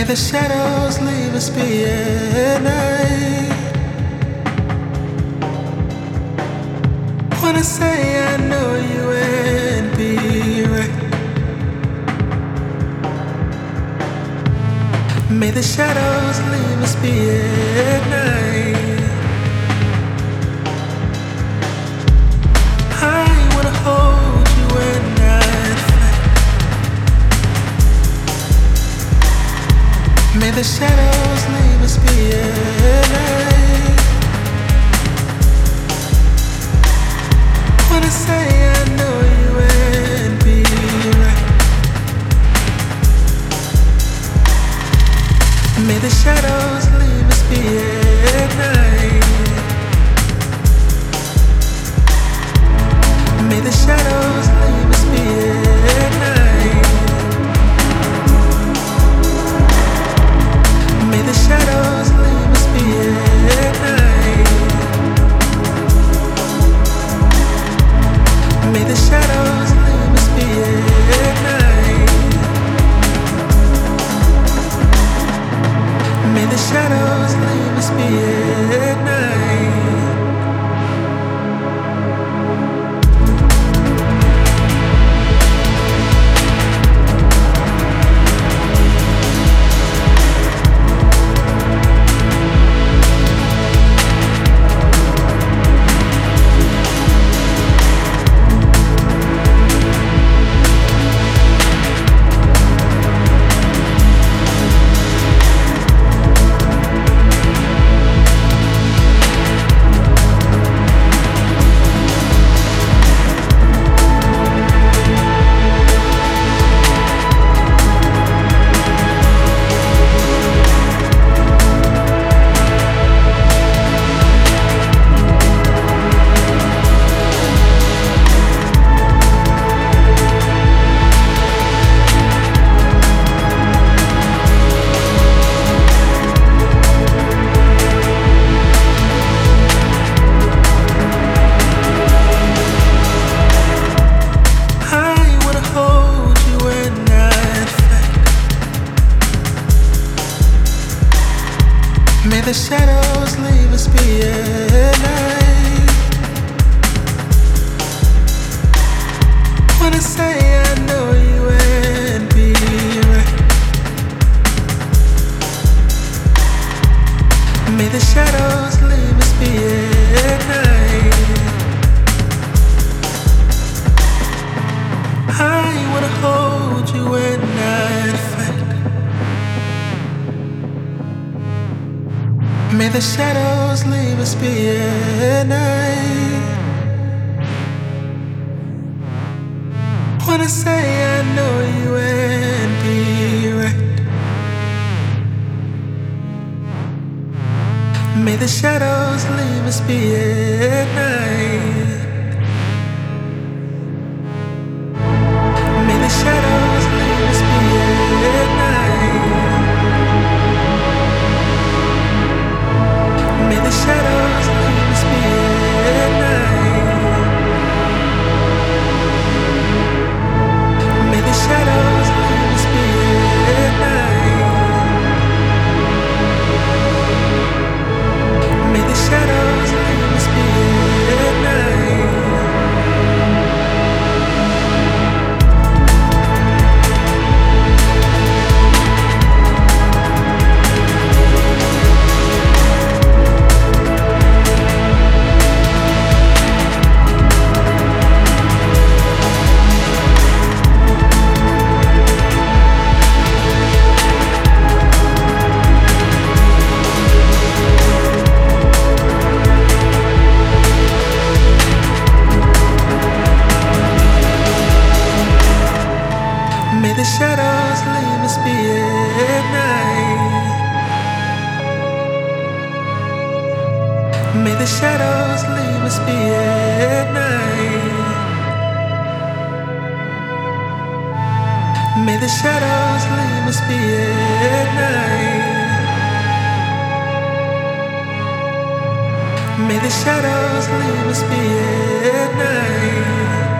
May the shadows leave us behind. Wanna say I know you and be right. May the shadows leave us behind. I wanna hold you and not fight. May the shadows leave us behind. Wanna say I know you and be right. May the shadows leave us behind. May the shadows leave us behind. May the shadows leave us behind. May the shadows leave us behind. May the shadows leave us behind. May the shadows leave us behind. Wanna say I know you and be right. May the shadows leave us behind. I wanna hold you and not fight. May the shadows leave us behind. Wanna say I know you and be right. May the shadows leave us behind. May the shadows leave us behind. May the shadows leave us behind. May the shadows leave us behind. May the shadows leave us behind. May the shadows leave us behind. May the shadows leave us behind. May the shadows leave us behind. May the shadows leave us behind.